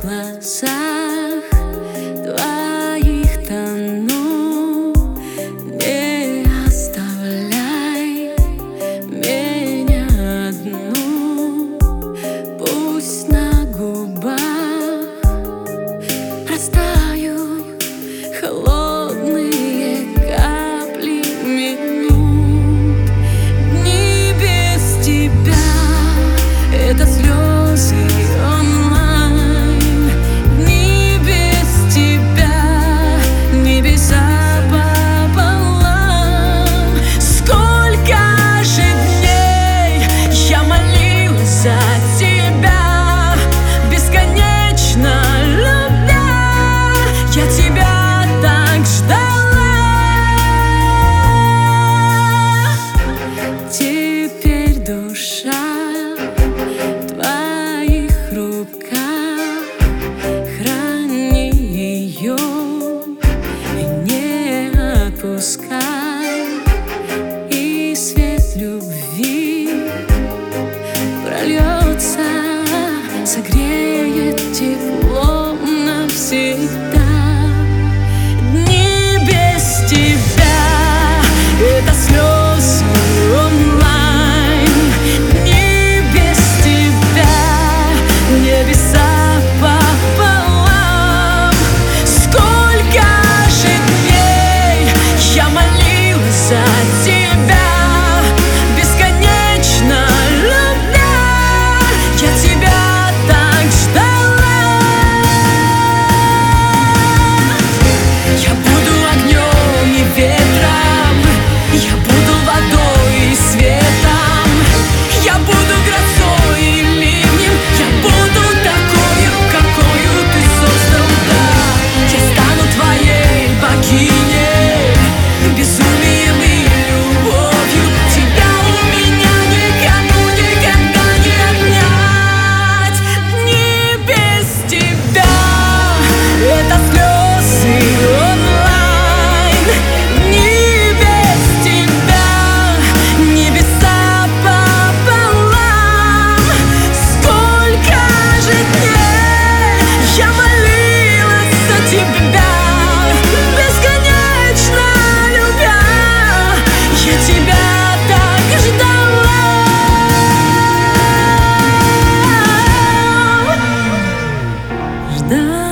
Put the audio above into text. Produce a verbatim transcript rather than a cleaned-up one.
глазах твоих тону. Не оставляй меня одну, пусть на губах растают холодные капли минут. Дни без тебя — это слезы онлайн. Дни без тебя — небеса пополам. Сколько же дней я молилась за тебя, бесконечно любя, я тебя так ждала. Теперь душа в твоих руках, храни ее и не отпускай, и свет любви прольется, согреет теплом навсегда. Дни без тебя — это слезы онлайн. Дни без тебя — небеса пополам. Сколько же дней я молилась за тебя, бесконечно любя, я тебя так ждала. Я буду огнем и ветром, я буду водой и светом, я буду грозой и ливнем, я буду такою, какою ты создал, да. Я стану твоей богиней, безумием и любовью. Тебя у меня никому никогда не отнять. Дни без тебя — это слезы онлайн. Дни без тебя — небеса пополам. Сколько же дней я молилась за тебя, бесконечно любя, я тебя так ждала. Ждала.